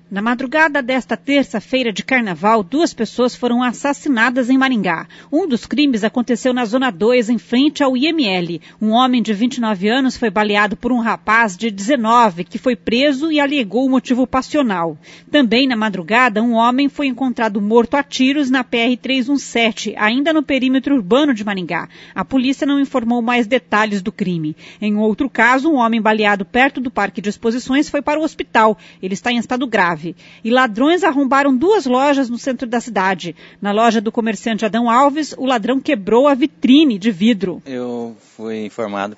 Na madrugada desta terça-feira de carnaval, 2 pessoas foram assassinadas em Maringá. Um dos crimes aconteceu na Zona 2, em frente ao IML. Um homem de 29 anos foi baleado por um rapaz de 19, que foi preso e alegou o motivo passional. Também na madrugada, um homem foi encontrado morto a tiros na PR-317, ainda no perímetro urbano de Maringá. A polícia não informou mais detalhes do crime. Em outro caso, um homem baleado perto do Parque de Exposições foi para o hospital. Ele está em estado grave. E ladrões arrombaram 2 lojas no centro da cidade. Na loja do comerciante Adão Alves, o ladrão quebrou a vitrine de vidro. Eu fui informado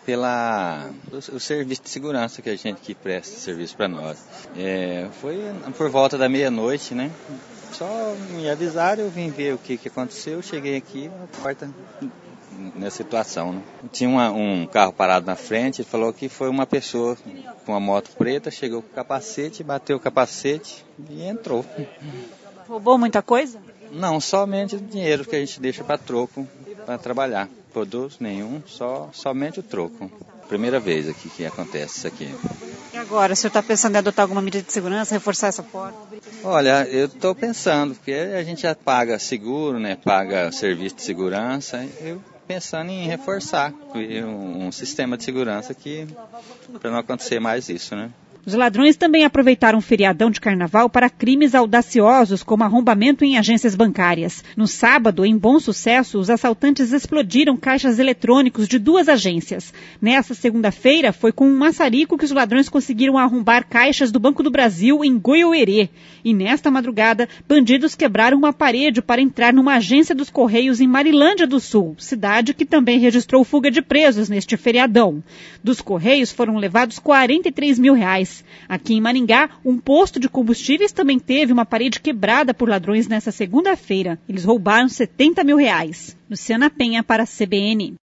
o serviço de segurança que presta serviço para nós. Foi por volta da meia-noite, né? Só me avisaram, eu vim ver o que aconteceu, cheguei aqui, a porta nessa situação, né? Tinha um carro parado na frente, ele falou que foi uma pessoa com uma moto preta, chegou com o capacete, bateu o capacete e entrou. Roubou muita coisa? Não, somente o dinheiro que a gente deixa para troco, para trabalhar. Produto nenhum, somente o troco. Primeira vez aqui que acontece isso aqui. E agora, o senhor está pensando em adotar alguma medida de segurança, reforçar essa porta? Olha, eu estou pensando, porque a gente já paga seguro, né? Paga serviço de segurança, eu pensando em reforçar um sistema de segurança para não acontecer mais isso, né? Os ladrões também aproveitaram o feriadão de carnaval para crimes audaciosos, como arrombamento em agências bancárias. No sábado, em Bom Sucesso, os assaltantes explodiram caixas eletrônicos de 2 agências. Nessa segunda-feira, foi com um maçarico que os ladrões conseguiram arrombar caixas do Banco do Brasil em Goiôerê. E nesta madrugada, bandidos quebraram uma parede para entrar numa agência dos Correios em Marilândia do Sul, cidade que também registrou fuga de presos neste feriadão. Dos Correios foram levados R$43 mil. Aqui em Maringá, um posto de combustíveis também teve uma parede quebrada por ladrões nessa segunda-feira. Eles roubaram R$70 mil. Luciana Penha para a CBN.